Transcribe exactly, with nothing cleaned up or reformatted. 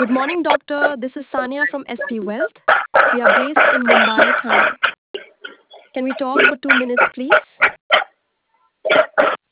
Good morning, doctor. This is Sania from S P Wealth. We are based in Mumbai, Thane. Can we talk for two minutes, please?